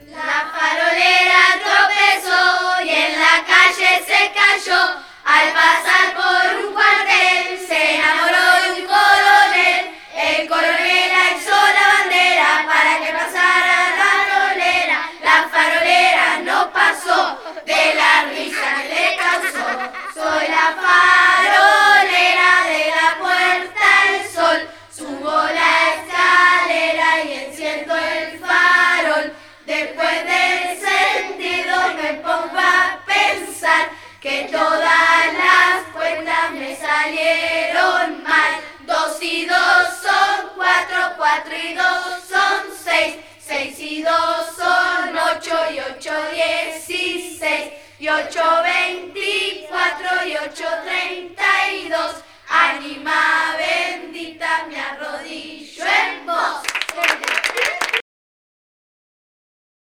La farolera tropezó y en la calle se cayó. Al pasar por un cuartel se enamoró de un coronel. El coronel alzó la bandera para que pasara la farolera. La farolera no pasó de la risa que le causó. Soy la farolera de la Puerta del Sol. Subo la escalera y enciendo el farol. Después del sentido me pongo a pensar que todas las cuentas me salieron mal. 2 y 2 son 4, 4 y 2 son 6, 6 y 2 son 8 y 8 16 y 8 24 y 8 32. Ánima bendita.